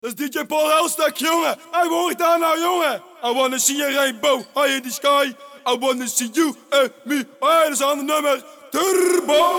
Dat is DJ Paul Elstak, jongen. Hij hoort daar nou, jongen. I wanna see a rainbow high in the sky. I wanna see you and me. Oh, dat is een ander nummer. Turbo.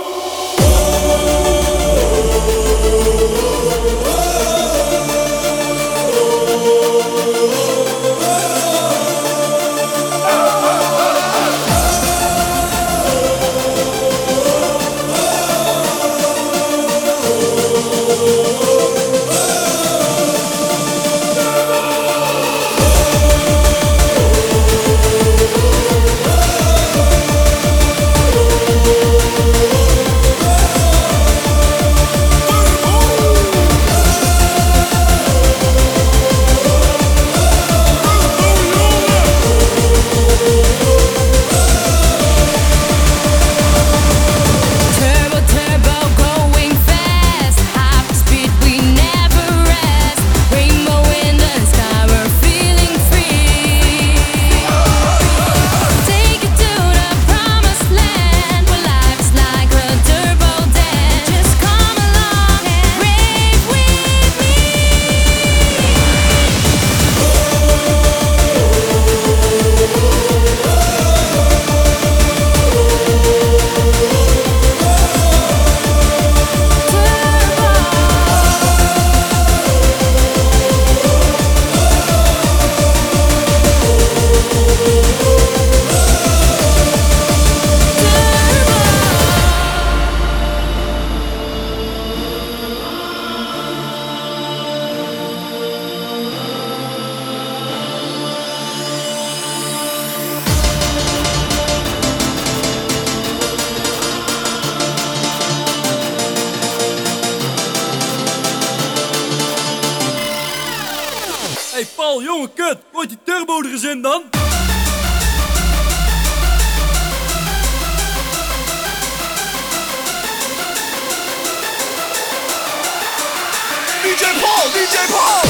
Hey Paul, jongen, kut. Gooit die turbo er eens in dan. DJ Paul, DJ Paul.